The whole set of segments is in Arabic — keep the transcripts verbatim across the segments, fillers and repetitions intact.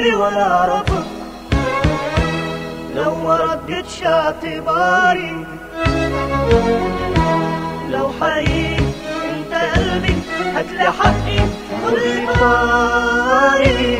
قلبي ولا اعرفك، لو ما ردتش اعتباري، لو حقيقي انت قلبي هاتلي حقي خد طاري.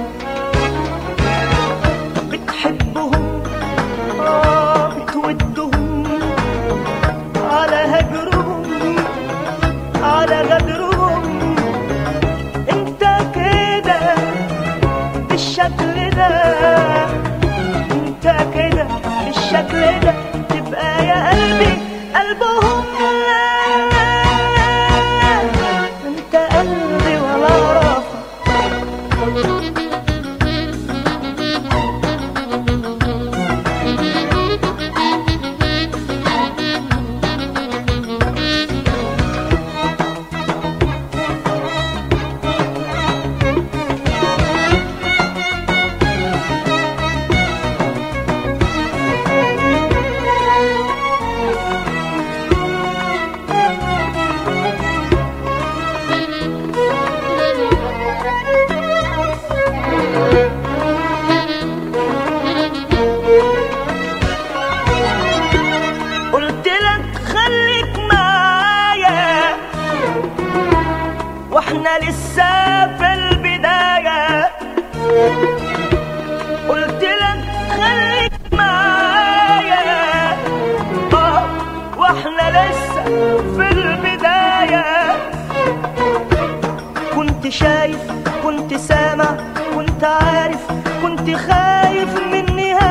بتحبهم اه بتودهم على هجرهم على غدرهم، انت كده بالشكل ده، انت كده بالشكل ده تبقى يا قلبي قلبهم. انت قلبي ولا اعرفك. واحنا لسه في البداية، قلت لك خليك معايا اه واحنا لسه في البداية. كنت شايف كنت سامع كنت عارف كنت خايف من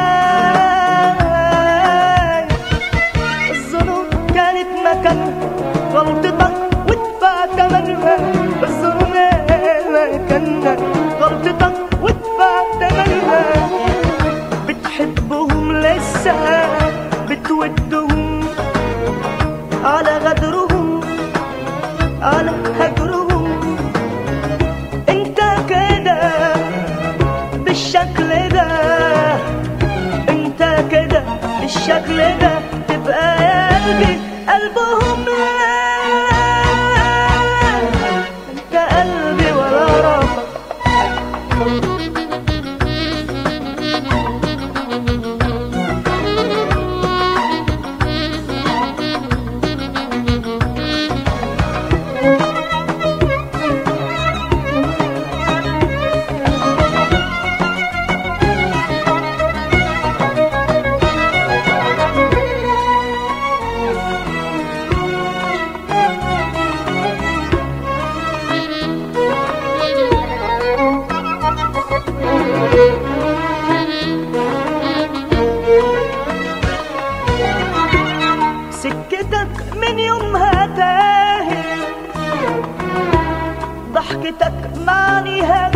النهاية. الظروف كانت مكانها غلطتك وادفع تمنها، الظلم كان غلطتك وادفع تمنها. بتحبهم لسه بتودهم على غدرهم على هجرهم، انت كده بالشكل ده، انت كده بالشكل ده تبقى يا قلبي قلبهم. سكتك من يومها تاهت، ضحكتك معنيها